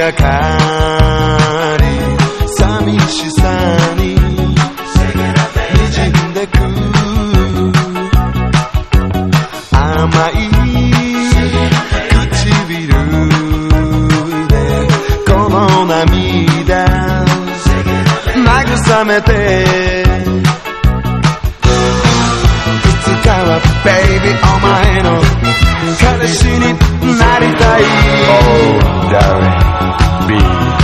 がかり寂しさに滲んでく甘い唇でこの涙慰めていつかはベイビーお前の彼氏になりたい Oh darling, be